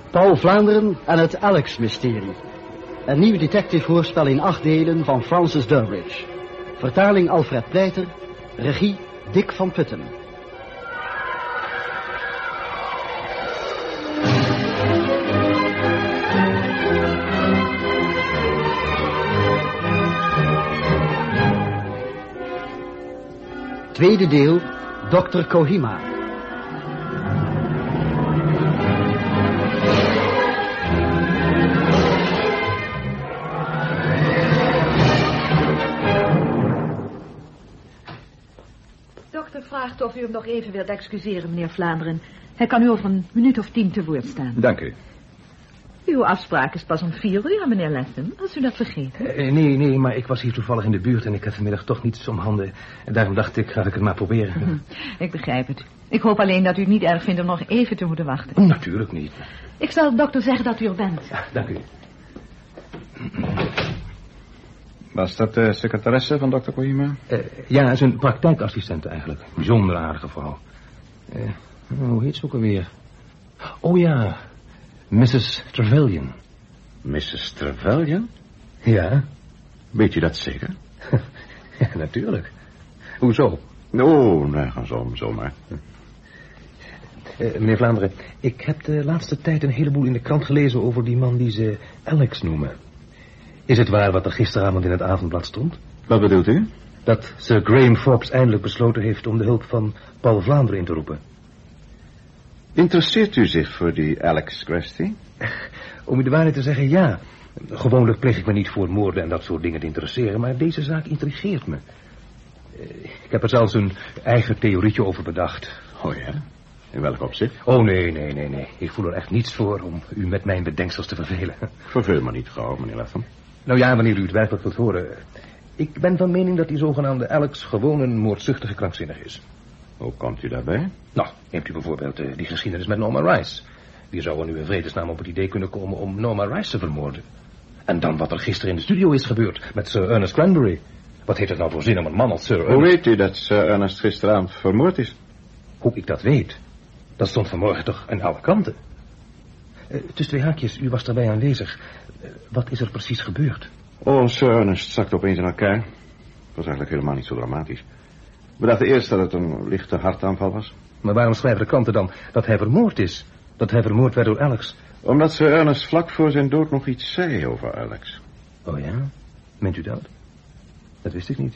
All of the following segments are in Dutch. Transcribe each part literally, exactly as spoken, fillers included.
Paul Vlaanderen en het Alex-mysterie. Een nieuw detective-hoorspel in acht delen van Francis Durbridge. Vertaling Alfred Pleiter. Regie Dick van Putten. Tweede deel, dokter Kohima. Dokter vraagt of u hem nog even wilt excuseren, meneer Vlaanderen. Hij kan u over een minuut of tien te woord staan. Dank u. Uw afspraak is pas om vier uur, meneer Latham, als u dat vergeet. Uh, nee, nee, maar ik was hier toevallig in de buurt en ik had vanmiddag toch niets om handen. En daarom dacht ik, ga ik het maar proberen. Hm, ik begrijp het. Ik hoop alleen dat u het niet erg vindt om nog even te moeten wachten. Natuurlijk niet. Ik zal de dokter zeggen dat u er bent. Ja, dank u. Was dat de secretaresse van dokter Kohima? Uh, ja, zijn praktijkassistent eigenlijk. Bijzonder aardige vrouw. Uh, hoe heet ze ook alweer? Oh ja, missus Trevelyan. missus Trevelyan? Ja. Weet je dat zeker? Ja, natuurlijk. Hoezo? Oh, nee, ga zo, zomaar. Uh, meneer Vlaanderen, ik heb de laatste tijd een heleboel in de krant gelezen over die man die ze Alex noemen. Is het waar wat er gisteravond in het avondblad stond? Wat bedoelt u? Dat Sir Graham Forbes eindelijk besloten heeft om de hulp van Paul Vlaanderen in te roepen. Interesseert u zich voor die Alex-kwestie? Om u de waarheid te zeggen, ja. Gewoonlijk pleeg ik me niet voor moorden en dat soort dingen te interesseren, maar deze zaak intrigeert me. Ik heb er zelfs een eigen theorietje over bedacht. Oh ja? In welk opzicht? Oh nee, nee, nee, nee. Ik voel er echt niets voor om u met mijn bedenksels te vervelen. Verveel me niet gauw, meneer Latham. Nou ja, wanneer u het werkelijk wilt horen. Ik ben van mening dat die zogenaamde Alex gewoon een moordzuchtige krankzinnige is. Hoe komt u daarbij? Nou, neemt u bijvoorbeeld uh, die geschiedenis met Norma Rice. Wie zou er nu in vredesnaam op het idee kunnen komen om Norma Rice te vermoorden? En dan wat er gisteren in de studio is gebeurd met Sir Ernest Granbury. Wat heeft het nou voor zin om een man als Sir Ernest... Hoe weet u dat Sir Ernest gisteravond vermoord is? Hoe ik dat weet? Dat stond vanmorgen toch in alle kranten. Uh, tussen twee haakjes, u was daarbij aanwezig. Uh, wat is er precies gebeurd? Oh, Sir Ernest zakte opeens in elkaar. Het was eigenlijk helemaal niet zo dramatisch. We dachten eerst dat het een lichte hartaanval was. Maar waarom schrijven de kranten dan dat hij vermoord is? Dat hij vermoord werd door Alex? Omdat Sir Ernest vlak voor zijn dood nog iets zei over Alex. Oh ja? Meent u dat? Dat wist ik niet.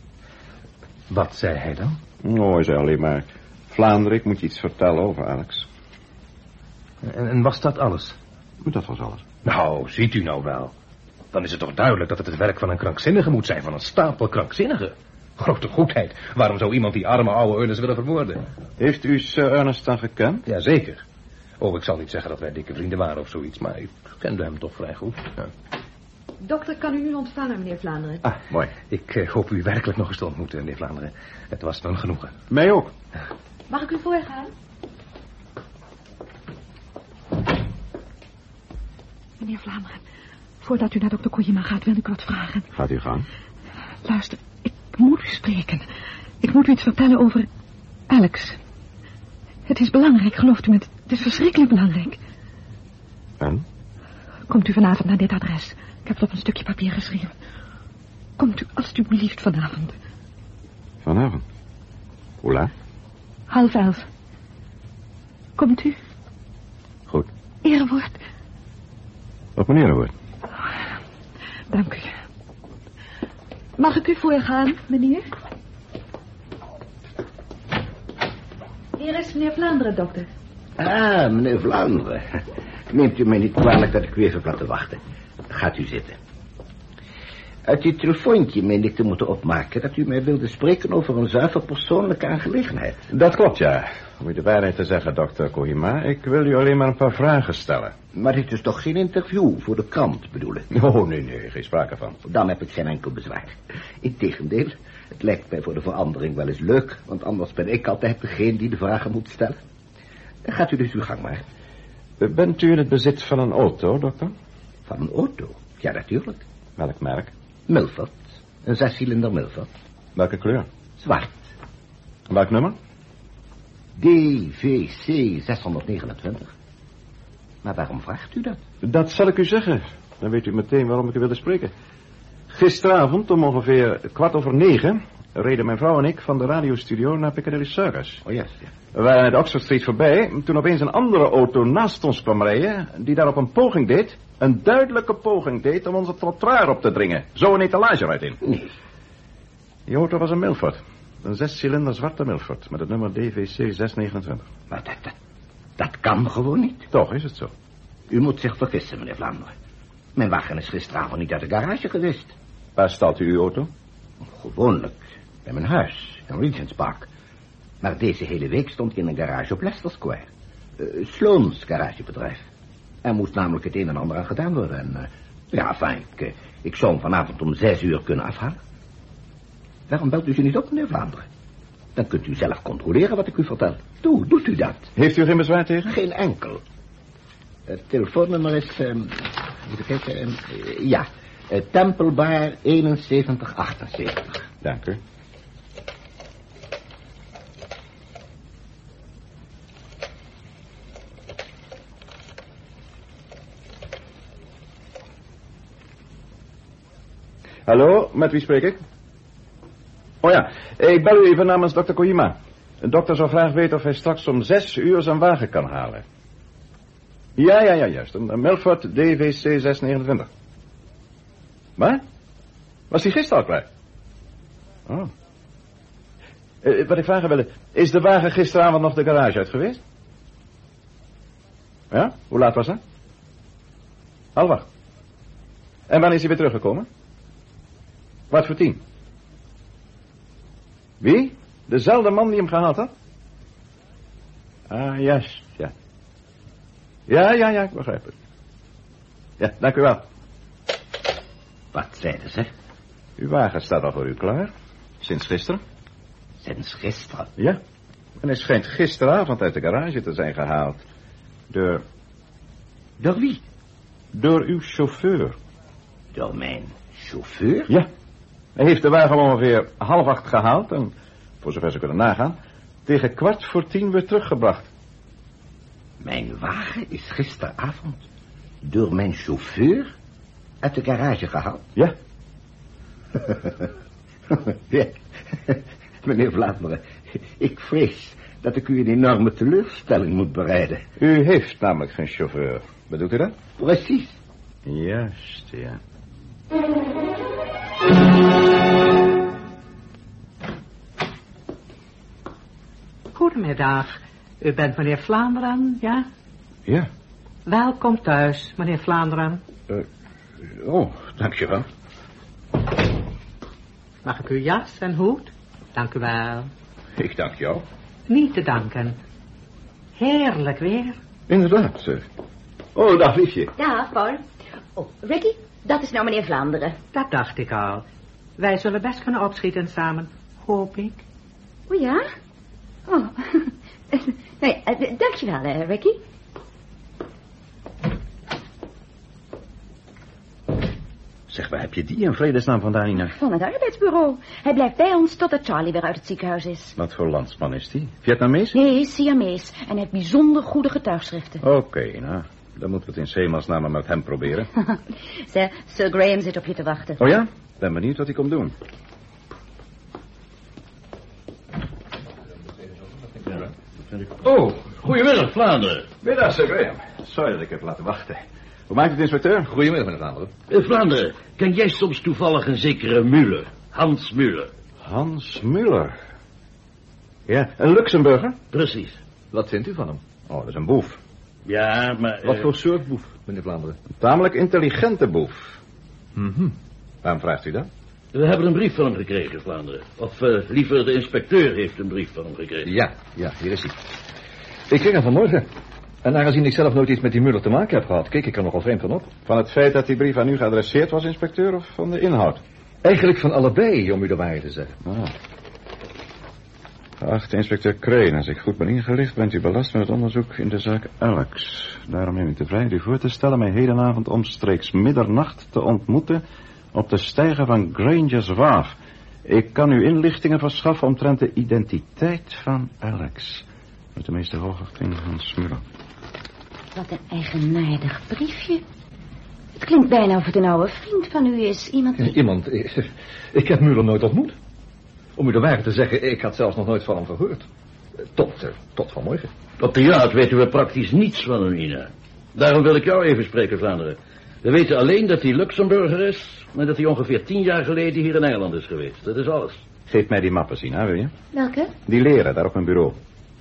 Wat zei hij dan? Oh, hij zei alleen maar... Vlaanderen, ik moet je iets vertellen over Alex. En, en was dat alles? Dat was alles. Nou, ziet u nou wel. Dan is het toch duidelijk dat het het werk van een krankzinnige moet zijn. Van een stapel krankzinnigen. Grote goedheid. Waarom zou iemand die arme oude Ernest willen vermoorden? Heeft u Sir Ernest dan gekend? Jazeker. Oh, ik zal niet zeggen dat wij dikke vrienden waren of zoiets, maar ik kende hem toch vrij goed. Ja. Dokter, kan u nu ontvangen, meneer Vlaanderen? Ah, mooi. Ik uh, hoop u werkelijk nog eens te ontmoeten, meneer Vlaanderen. Het was me een genoegen. Mij ook. Mag ik u voorgaan? Meneer Vlaanderen, voordat u naar dokter Kohima gaat, wil ik u wat vragen. Gaat u gang. Luister, ik moet u spreken. Ik moet u iets vertellen over Alex. Het is belangrijk, gelooft u me. Het is verschrikkelijk belangrijk. En? Komt u vanavond naar dit adres. Ik heb het op een stukje papier geschreven. Komt u alstublieft vanavond. Vanavond? Hoe laat? Half elf. Komt u? Goed. Erewoord. Op mijn erewoord. Dank u. Mag ik u voorgaan, meneer? Hier is meneer Vlaanderen, dokter. Ah, meneer Vlaanderen. Neemt u mij niet kwalijk dat ik u even heb laten wachten. Gaat u zitten. Uit uw telefoontje meende ik te moeten opmaken dat u mij wilde spreken over een zuiver persoonlijke aangelegenheid. Dat klopt, ja. Om u de waarheid te zeggen, dokter Kohima, ik wil u alleen maar een paar vragen stellen. Maar dit is toch geen interview voor de krant, bedoel ik? Oh, nee, nee, geen sprake van. Dan heb ik geen enkel bezwaar. Integendeel, het lijkt mij voor de verandering wel eens leuk, want anders ben ik altijd degene die de vragen moet stellen. Dan gaat u dus uw gang maar. Bent u in het bezit van een auto, dokter? Van een auto? Ja, natuurlijk. Welk merk? Milford. Een zescilinder Milford. Welke kleur? Zwart. Welk nummer? D V C zeshonderdnegenentwintig. Maar waarom vraagt u dat? Dat zal ik u zeggen. Dan weet u meteen waarom ik u wilde spreken. Gisteravond om ongeveer kwart over negen reden mijn vrouw en ik van de radiostudio naar Piccadilly Circus. Oh, yes, ja. We waren de Oxford Street voorbij, toen opeens een andere auto naast ons kwam rijden, die daarop een poging deed, een duidelijke poging deed om onze trottoir op te dringen. Zo een etalage eruit in. Nee. Die auto was een Milford. Een zescilinder zwarte Milford met het nummer D V C zes negenentwintig. Maar dat, dat, dat kan gewoon niet. Toch is het zo. U moet zich vergissen, meneer Vlaanderen. Mijn wagen is gisteravond niet uit de garage geweest. Waar staat u uw auto? Gewoonlijk bij mijn huis, in Regent's Park. Maar deze hele week stond hij in een garage op Leicester Square. Uh, Sloan's garagebedrijf. Er moest namelijk het een en ander aan gedaan worden. En, uh, ja, fijn, ik, uh, ik zou hem vanavond om zes uur kunnen afhalen. Waarom belt u ze niet op, meneer Vlaanderen? Dan kunt u zelf controleren wat ik u vertel. Doe, doet u dat. Heeft u geen bezwaar tegen? Geen enkel. Het telefoonnummer is, um, even kijken, um, uh, ja, uh, Temple Bar eenenzeventig achtenzeventig. Dank u. Hallo, met wie spreek ik? Oh ja, ik bel u even namens dokter Kojima. De dokter zou graag weten of hij straks om zes uur zijn wagen kan halen. Ja, ja, ja, juist. Een Milford D V C zes negenentwintig. Wat? Was die gisteren al klaar? Oh. Uh, wat ik vragen wilde, is de wagen gisteravond nog de garage uit geweest? Ja? Hoe laat was dat? Half acht. En wanneer is hij weer teruggekomen? Kwart voor tien. Wie? Dezelfde man die hem gehaald had? Ah, juist, ja. Ja, ja, ja, ik begrijp het. Ja, dank u wel. Wat zeiden ze? Uw wagen staat al voor u klaar. Sinds gisteren? Sinds gisteren? Ja. En hij schijnt gisteravond uit de garage te zijn gehaald. Door... Door wie? Door uw chauffeur. Door mijn chauffeur? Ja. Hij heeft de wagen om ongeveer half acht gehaald en, voor zover ze kunnen nagaan, tegen kwart voor tien weer teruggebracht. Mijn wagen is gisteravond door mijn chauffeur uit de garage gehaald? Ja. Ja. Meneer Vlaanderen, ik vrees dat ik u een enorme teleurstelling moet bereiden. U heeft namelijk geen chauffeur. Bedoelt u dat? Precies. Juist, ja. Goedemiddag. U bent meneer Vlaanderen, ja? Ja. Welkom thuis, meneer Vlaanderen. Uh, oh, dankjewel. Mag ik uw jas en hoed? Dank u wel. Ik dank jou. Niet te danken. Heerlijk weer. Inderdaad. Uh. Oh, dag liefje. Dag, Paul. Oh, Ricky, dat is nou meneer Vlaanderen. Dat dacht ik al. Wij zullen best kunnen opschieten samen, hoop ik. Oh ja? Oh, nee, uh, dankjewel, uh, Ricky. Zeg, waar heb je die in vredesnaam vandaan, Nina? Van het arbeidsbureau. Hij blijft bij ons totdat Charlie weer uit het ziekenhuis is. Wat voor landsman is die? Vietnamees? Nee, Siamees. En hij heeft bijzonder goede getuigschriften. Oké, okay, nou, dan moeten we het in hemelsnaam met hem proberen. Sir, Sir Graham zit op je te wachten. Oh ja? Ben benieuwd wat hij komt doen. Oh, goedemiddag, Vlaanderen. Middag, Sir Graham. Sorry dat ik heb laten wachten. Hoe maakt het, inspecteur? Goedemiddag, meneer Vlaanderen. Uh, Vlaanderen, ken jij soms toevallig een zekere Muller? Hans Muller. Hans Muller? Ja, een Luxemburger? Precies. Wat vindt u van hem? Oh, dat is een boef. Ja, maar... Wat uh, voor soort boef, meneer Vlaanderen? Een tamelijk intelligente boef. Mm-hmm. Waarom vraagt u dat? We hebben een brief van hem gekregen, Vlaanderen. Of uh, liever, de inspecteur heeft een brief van hem gekregen. Ja, ja, hier is hij. Ik kreeg hem vanmorgen. En aangezien ik zelf nooit iets met die Muller te maken heb gehad, keek ik er nogal vreemd van op. Van het feit dat die brief aan u geadresseerd was, inspecteur, of van de inhoud? Eigenlijk van allebei, om u de waarheid te zeggen. Ah. Geachte inspecteur Crane, als ik goed ben ingelicht, bent u belast met het onderzoek in de zaak Alex. Daarom neem ik de vrijheid u voor te stellen mij hedenavond omstreeks middernacht te ontmoeten op de steiger van Granger's Wharf. Ik kan u inlichtingen verschaffen omtrent de identiteit van Alex. Met de meeste hoogachting van Muller. Wat een eigenaardig briefje. Het klinkt bijna of het een oude vriend van u is. Iemand die... Iemand? Ik, ik heb Muller nooit ontmoet. Om u de waarheid te zeggen, ik had zelfs nog nooit van hem gehoord. Tot, uh, tot vanmorgen. Op de jacht weten we praktisch niets van hem, Ina. Daarom wil ik jou even spreken, Vlaanderen. We weten alleen dat hij Luxemburger is... maar dat hij ongeveer tien jaar geleden hier in Engeland is geweest. Dat is alles. Geef mij die mappen, Sina, wil je? Welke? Die leren, daar op mijn bureau.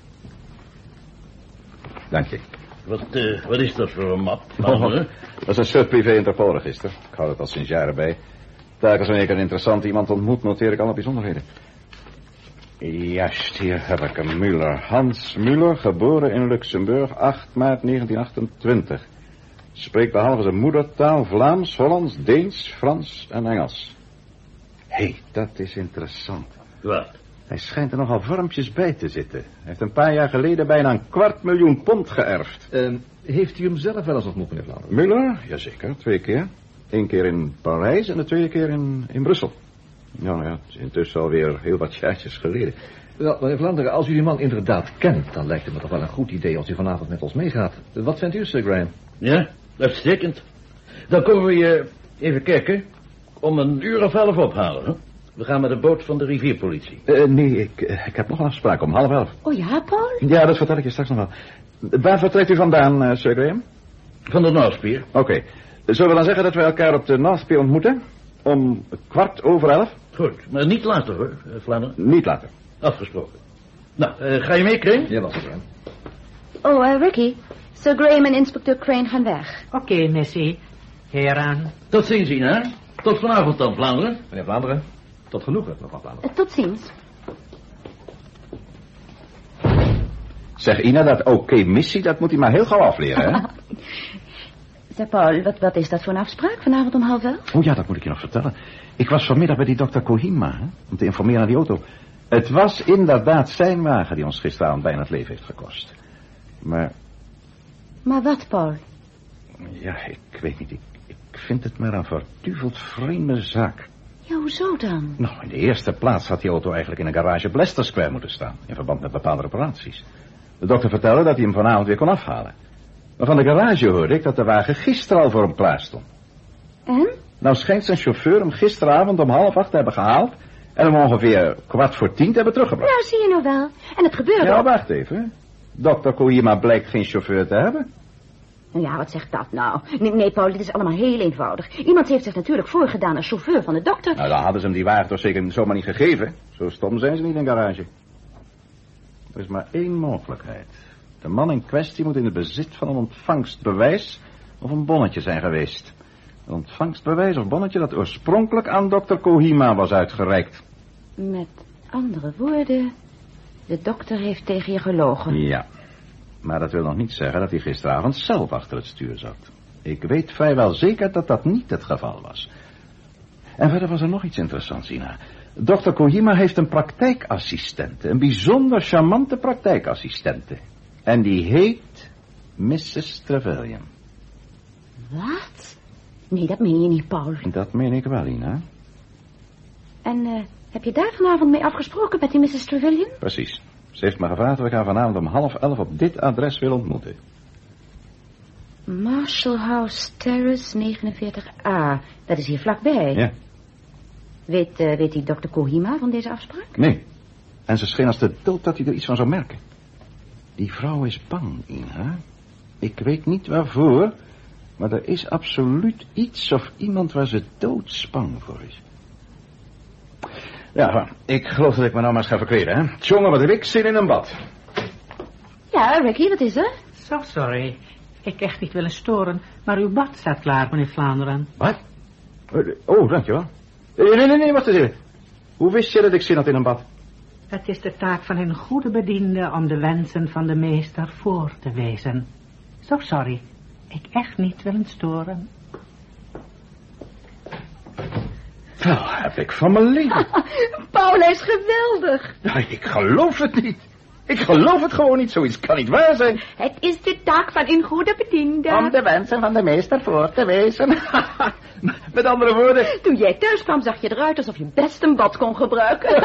Dank je. Wat, uh, wat is dat voor een map? Oh, dat is een soort privé-interpolregister. Ik hou het al sinds jaren bij. Telkens wanneer ik een interessant iemand ontmoet, noteer ik alle bijzonderheden. Juist, hier heb ik hem. Muller. Hans Muller, geboren in Luxemburg, acht maart negentien achtentwintig. Spreekt behalve zijn moedertaal Vlaams, Hollands, Deens, Frans en Engels. Hé, hey, dat is interessant. Wat? Hij schijnt er nogal vormpjes bij te zitten. Hij heeft een paar jaar geleden bijna een kwart miljoen pond geërfd. Uh, heeft u hem zelf wel eens ontmoet, meneer Vlaanderen? Muller? Jazeker, twee keer. Eén keer in Parijs en de tweede keer in, in Brussel. Ja, nou ja, het is intussen alweer heel wat jaartjes geleden. Wel, meneer Vlaanderen, als u die man inderdaad kent... dan lijkt het me toch wel een goed idee als u vanavond met ons meegaat. Wat vindt u, Sir Graham? Ja, uitstekend. Dan komen we je even kijken... om een uur of elf ophalen, hè? We gaan met de boot van de rivierpolitie. Uh, nee, ik, uh, ik heb nog een afspraak om half elf. Oh ja, Paul? Ja, dat vertel ik je straks nog wel. Waar vertrekt u vandaan, uh, Sir Graham? Van de Noordspier. Oké. Okay. Zullen we dan zeggen dat we elkaar op de Noordspier ontmoeten? Om kwart over elf? Goed, maar niet later hoor, Vlaanderen. Niet later. Afgesproken. Nou, uh, ga je mee, Crane? Ja, wel, Sir Graham. Oh, uh, Ricky. Sir Graham en inspecteur Crane gaan weg. Oké, okay, Missy. Hieraan. Tot ziens, Ina. Tot vanavond dan, Vlaanderen. Meneer Vlaanderen, tot genoegen, mevrouw Vlaanderen. Uh, tot ziens. Zeg, Ina, dat oké okay, missie, dat moet hij maar heel gauw afleren, hè? Zeg, Paul, wat, wat is dat voor een afspraak vanavond om half elf? Oh ja, dat moet ik je nog vertellen. Ik was vanmiddag bij die dokter Kohima, hè, om te informeren naar die auto. Het was inderdaad zijn wagen die ons gisteravond bijna het leven heeft gekost. Maar... Maar wat, Paul? Ja, ik weet niet. Ik, ik vind het maar een verduveld vreemde zaak. Ja, hoezo dan? Nou, in de eerste plaats had die auto eigenlijk in een garage op Leicester Square moeten staan. In verband met bepaalde reparaties. De dokter vertelde dat hij hem vanavond weer kon afhalen. Maar van de garage hoorde ik dat de wagen gisteren al voor hem klaar stond. En? Nou schijnt zijn chauffeur hem gisteravond om half acht te hebben gehaald... en hem ongeveer kwart voor tien te hebben teruggebracht. Nou, zie je nou wel. En het gebeurde... Ja, wacht even. dokter Kohima blijkt geen chauffeur te hebben. Ja, wat zegt dat nou? Nee, nee, Paul, dit is allemaal heel eenvoudig. Iemand heeft zich natuurlijk voorgedaan als chauffeur van de dokter. Nou, dan hadden ze hem die wagen toch zeker zomaar niet gegeven. Zo stom zijn ze niet in garage. Er is maar één mogelijkheid. De man in kwestie moet in het bezit van een ontvangstbewijs of een bonnetje zijn geweest. Een ontvangstbewijs of bonnetje dat oorspronkelijk aan dokter Kohima was uitgereikt. Met andere woorden, de dokter heeft tegen je gelogen. Ja, maar dat wil nog niet zeggen dat hij gisteravond zelf achter het stuur zat. Ik weet vrijwel zeker dat dat niet het geval was. En verder was er nog iets interessants, Ina. dokter Kohima heeft een praktijkassistente, een bijzonder charmante praktijkassistente. En die heet missus Trevelyan. Wat? Nee, dat meen je niet, Paul. Dat meen ik wel, Ina. En uh, heb je daar vanavond mee afgesproken met die missus Trevelyan? Precies. Ze heeft me gevraagd of ik haar vanavond om half elf op dit adres wil ontmoeten. Marshall House Terrace negenenveertig A. Dat is hier vlakbij. Ja. Weet, uh, weet die dokter Kohima van deze afspraak? Nee. En ze scheen als de dood dat hij er iets van zou merken. Die vrouw is bang, Ina. Ik weet niet waarvoor, maar er is absoluut iets of iemand waar ze doodsbang voor is. Ja, ik geloof dat ik me nou maar eens ga verkleden, hè. Tjonge, wat heb ik zin in een bad. Ja, Ricky, wat is er? So sorry. Ik echt niet willen storen, maar uw bad staat klaar, meneer Vlaanderen. Wat? Oh, dankjewel. Nee, nee, nee, nee, wacht eens even. Hoe wist je dat ik zin had in een bad? Het is de taak van een goede bediende om de wensen van de meester voor te wezen. So sorry. Ik echt niet willen storen. Wel, heb ik van mijn leven. Paul, hij is geweldig. Ja, ik geloof het niet. Ik geloof het gewoon niet. Zoiets kan niet waar zijn. Het is de taak van een goede bediende. Om de wensen van de meester voor te wezen. Met andere woorden. Toen jij thuis kwam zag je eruit alsof je best een bad kon gebruiken.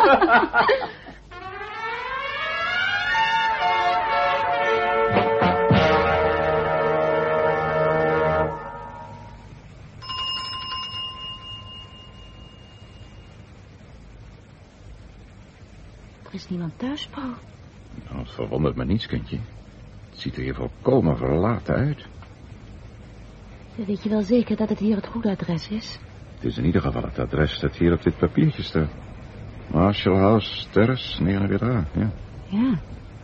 is niemand thuis, Paul. Nou, het verwondert me niets, kindje. Het ziet er hier volkomen verlaten uit. Weet je wel zeker dat het hier het goede adres is? Het is in ieder geval het adres dat hier op dit papiertje staat. Marshall House, Terrace, negenenveertig A, ja. Ja.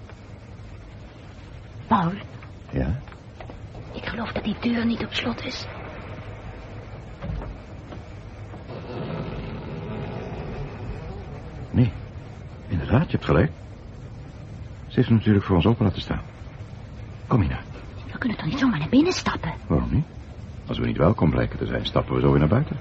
Paul, Ja? ik geloof dat die deur niet op slot is. Nee, inderdaad, je hebt gelijk. Ze heeft hem natuurlijk voor ons open laten staan. Kom hier nou. We kunnen toch niet zomaar naar binnen stappen? Waarom niet? Als we niet welkom blijken te zijn, stappen we zo weer naar buiten.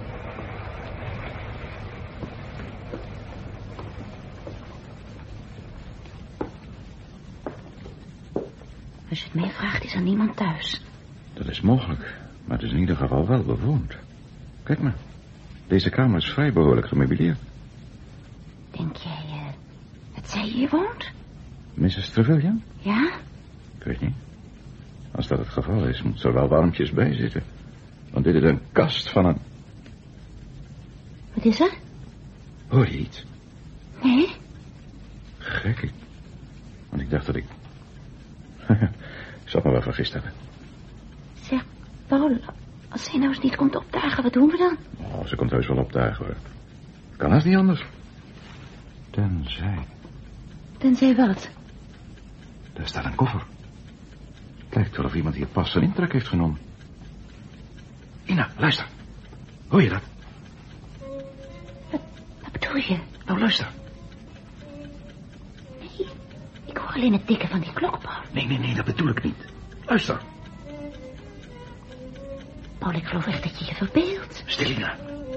Als je het mij vraagt, is er niemand thuis. Dat is mogelijk, maar het is in ieder geval wel bewoond. Kijk maar, deze kamer is vrij behoorlijk gemeubileerd. Denk jij uh, dat zij hier woont? missus Trevelyan? Ja? Ik weet niet. Als dat het geval is, moet er wel warmpjes bij zitten. Want dit is een kast van een... Wat is er? Hoor je iets? Nee? Gek, ik... Want ik dacht dat ik... ik zal me wel vergist hebben. Zeg, Paul, als zij nou eens niet komt opdagen, wat doen we dan? Oh, ze komt heus wel opdagen, hoor. Kan haast niet anders. Tenzij... Tenzij wat? Daar staat een koffer. Het lijkt wel of iemand hier pas zijn intrek heeft genomen. Ina, luister. Hoor je dat? Wat, wat bedoel je? Nou, luister. Nee, ik hoor alleen het tikken van die klok, Paul. Nee, nee, nee, dat bedoel ik niet. Luister. Paul, ik geloof echt dat je je verbeeldt. Stil, Ina.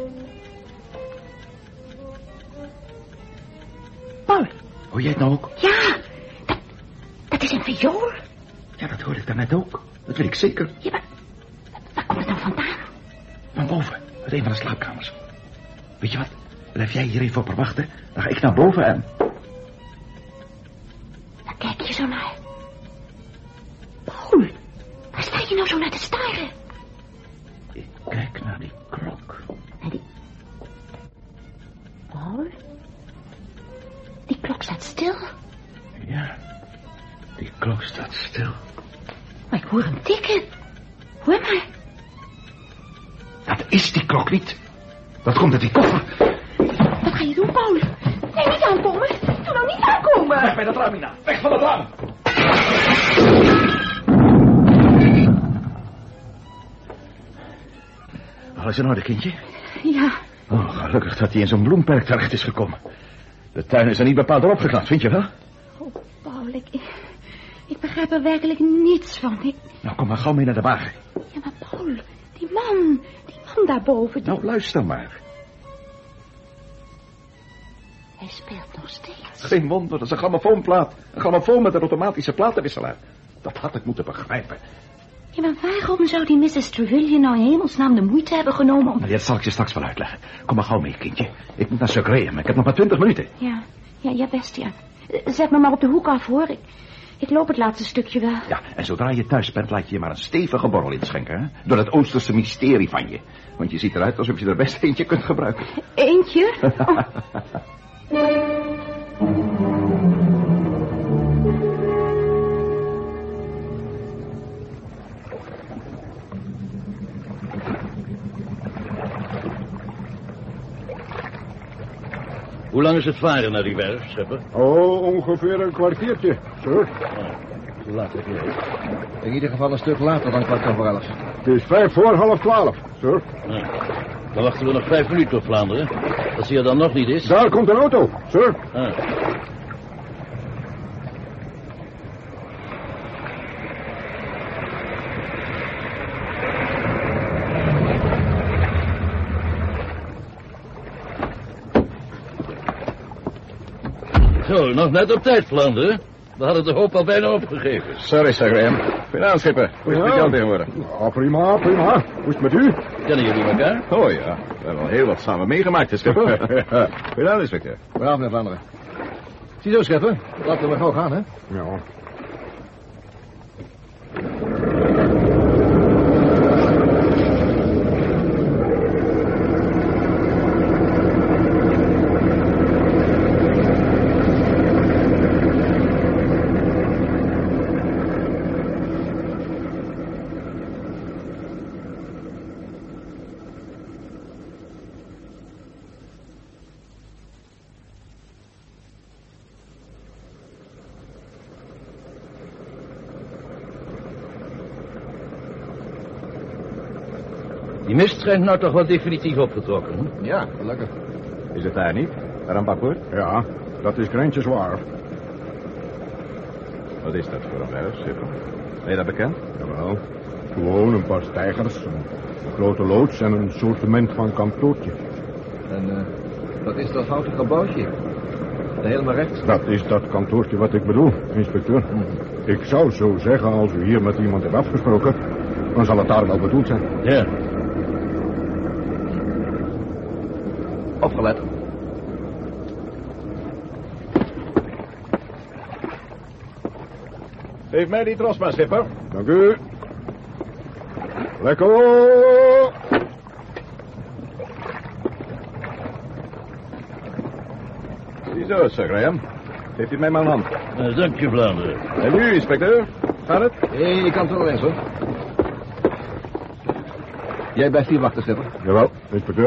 Paul. Hoor jij het nou ook? Ja, dat, dat is een viool. Ja, dat hoor ik daarnet ook. Dat weet ik zeker. Ja, maar waar komt het dan vandaan? Van boven, uit een van de slaapkamers. Weet je wat? Blijf jij hier even op haar wachten. Dan ga ik naar boven en... Waar kijk je zo naar? Paul, waar sta je nou zo naar te staren? Ik kijk naar die klok. Naar die... Paul? Die klok staat stil. Ja, die klok staat stil. Maar ik hoor hem tikken. Hoor maar. Dat is die klok niet. Dat komt uit die koffer. Wat ga je doen, Paul? Nee, niet aankomen. Doe nou niet aankomen. Weg bij dat raam, Ina. Weg van dat raam. Alles in orde, kindje? Ja. Oh, gelukkig dat hij in zo'n bloemperk terecht is gekomen. De tuin is er niet bepaald erop geknapt, vind je wel? Oh, Paul, ik, ik begrijp er werkelijk niets van. Ik... Nou, kom maar gauw mee naar de wagen. Ja, maar Paul, die man, die man daarboven... Die... Nou, luister maar. Hij speelt nog steeds. Geen wonder, dat is een grammofoonplaat. Een grammofoon met een automatische platenwisselaar. Dat had ik moeten begrijpen. Ja, maar waarom zou die missus Trevelyan nou in hemelsnaam de moeite hebben genomen om... Nou, dat zal ik je straks wel uitleggen. Kom maar gauw mee, kindje. Ik moet naar Sir Graham. Ik heb nog maar twintig minuten. Ja, ja, ja, best, ja. Zet me maar op de hoek af, hoor. Ik, ik loop het laatste stukje wel. Ja, en zodra je thuis bent, laat je je maar een stevige borrel inschenken, hè? Door het Oosterse mysterie van je. Want je ziet eruit alsof je er best eentje kunt gebruiken. Eentje? Oh. Hoe lang is het varen naar die werf, schepper? Oh, ongeveer een kwartiertje, sir. Hoe laat heb je het? In ieder geval een stuk later dan kwart over elf. Het is vijf voor half twaalf, sir. Ja. Dan wachten we nog vijf minuten op Vlaanderen. Als hij er dan nog niet is... Daar komt een auto, sir. Ah. Zo, nog net op tijd, Vlaanderen. We hadden de hoop al bijna opgegeven. Sorry, Sir Graham. Goedenavond, schipper. Hoe is het met jou tegenwoordig? Ja, prima, prima. Hoe is het met u? Kennen jullie elkaar? Oh ja, we hebben al heel wat samen meegemaakt, hè, schipper. Goedenavond, inspecteur. Goedenavond, meneer Vlaanderen. Ziezo, schepper. Laten we gauw gaan, hè? Ja. Die mist schijnt nou toch wel definitief opgetrokken. Hè? Ja, lekker. Is het daar niet? Daar een bakboord? Ja, dat is grensjezwaar. Wat is dat voor een berg, Schipper? Ben je dat bekend? Jawel. Gewoon een paar stijgers, een grote loods en een sortiment van kantoortje. En uh, wat is dat houten gebouwtje? Helemaal rechts. Dat is dat kantoortje wat ik bedoel, inspecteur. Ik zou zo zeggen, als u hier met iemand hebt afgesproken, dan zal het daar wel bedoeld zijn. Ja. Opgelet. Geef mij die tros maar, Schipper. Dank u. Lekker. Ziezo, Sir Graham. Geeft u mij maar een hand. Uh, dank je, Vlaanderen. En nu, inspecteur? Gaat het? Hé, je kan het wel eens, hoor. Jij blijft hier wachten, Schipper. Jawel, inspecteur.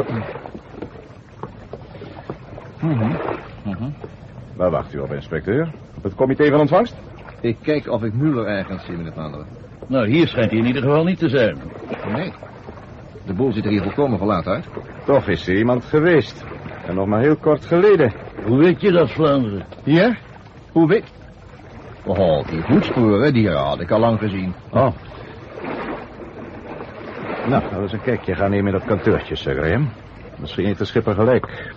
Mm-hmm. Mm-hmm. Waar wacht u op, inspecteur? Op het comité van ontvangst? Ik kijk of ik Muller ergens zie, meneer Vlaanderen. Nou, hier schijnt hij in ieder geval niet te zijn. Nee. De boel ziet er hier volkomen verlaten uit. Toch is er iemand geweest. En nog maar heel kort geleden. Hoe weet je dat, Vlaanderen? Hier? Hoe weet... Oh, die voetsporen, die had ik al lang gezien. Oh. Nou, laten we eens een kijkje gaan nemen in dat kantoortje, Sir Graham. Misschien heeft de schipper gelijk.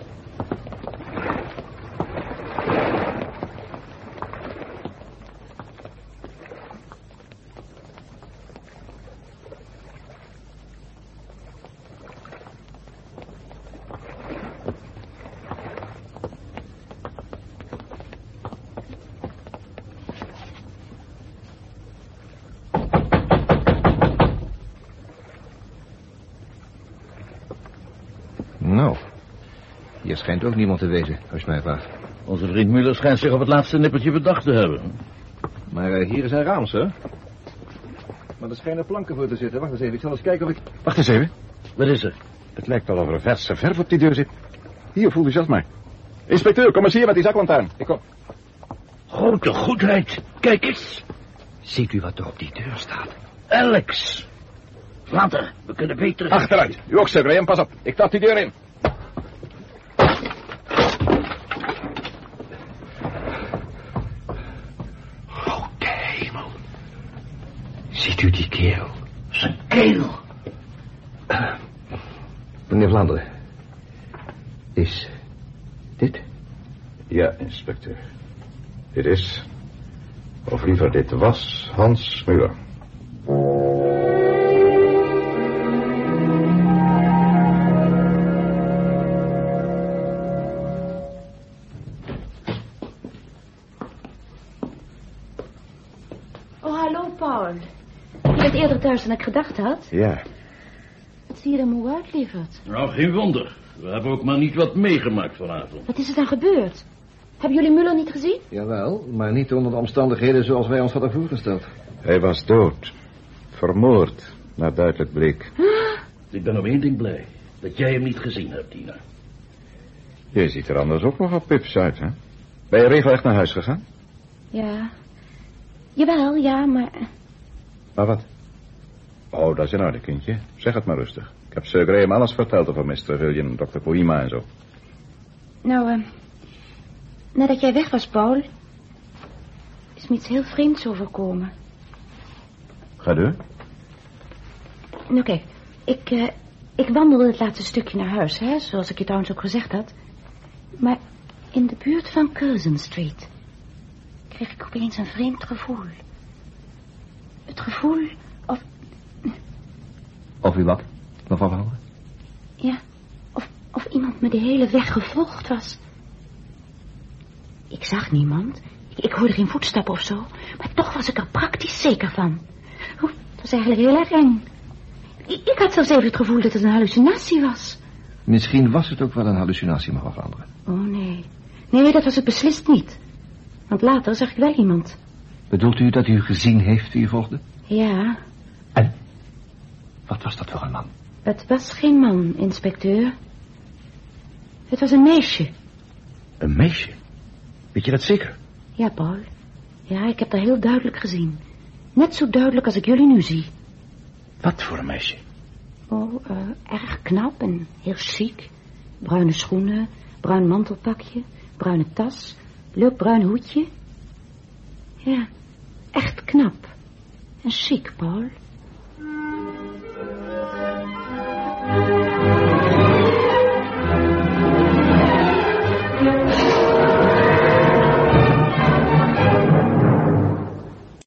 Nou, hier schijnt ook niemand te wezen, als je mij vraagt. Onze vriend Muller schijnt zich op het laatste nippertje bedacht te hebben. Maar uh, hier is een raam, sir. Maar er schijnen planken voor te zitten. Wacht eens even, ik zal eens kijken of ik... Wacht eens even. Wat is er? Het lijkt wel of er verse verf op die deur zit. Hier, voel u zelf maar. Inspecteur, kom eens hier met die zaklantaarn. Ik kom. Grote goedheid. Kijk eens. Ziet u wat er op die deur staat? Alex. Vlaanderen, we kunnen beter... Achteruit. U ook, Sir Graham, pas op. Ik trap die deur in. Grote hemel. Ziet u die kerel? Zijn kerel. Uh, meneer Vlaanderen. Is dit? Ja, inspecteur. Dit is... Of liever, dit was Hans Muller. Je bent eerder thuis dan ik gedacht had. Ja. Wat zie je er moe uit, lieverd? Nou, geen wonder. We hebben ook maar niet wat meegemaakt vanavond. Wat is er dan gebeurd? Hebben jullie Muller niet gezien? Jawel, maar niet onder de omstandigheden zoals wij ons hadden voorgesteld. Hij was dood. Vermoord, naar duidelijk bleek. Huh? Ik ben om één ding blij. Dat jij hem niet gezien hebt, Tina. Jij ziet er anders ook nog op pips uit, hè? Ben je regelrecht naar huis gegaan? Ja. Jawel, ja, maar... Maar wat? Oh, dat is in orde, kindje. Zeg het maar rustig. Ik heb Sir Graham alles verteld over mister William, dokter Koima en zo. Nou, uh, nadat jij weg was, Paul... is me iets heel vreemds overkomen. Ga door. Nou, kijk. Ik, uh, ik wandelde het laatste stukje naar huis, hè, zoals ik je trouwens ook gezegd had. Maar in de buurt van Curzon Street... kreeg ik opeens een vreemd gevoel. Het gevoel of... Of u wat, mevrouw Vlaanderen? Ja, of, of iemand me de hele weg gevolgd was. Ik zag niemand. Ik, ik hoorde geen voetstappen of zo. Maar toch was ik er praktisch zeker van. Oeh, het was eigenlijk heel erg eng. Ik, ik had zelfs even het gevoel dat het een hallucinatie was. Misschien was het ook wel een hallucinatie, mevrouw Vlaanderen. Oh, nee. Nee, dat was het beslist niet. Want later zag ik wel iemand. Bedoelt u dat u gezien heeft wie u volgde? Ja. En? Wat was dat voor een man? Het was geen man, inspecteur. Het was een meisje. Een meisje? Weet je dat zeker? Ja, Paul. Ja, ik heb dat heel duidelijk gezien. Net zo duidelijk als ik jullie nu zie. Wat voor een meisje? Oh, uh, erg knap en heel chic. Bruine schoenen, bruin mantelpakje, bruine tas, leuk bruin hoedje. Ja, echt knap. En chic, Paul.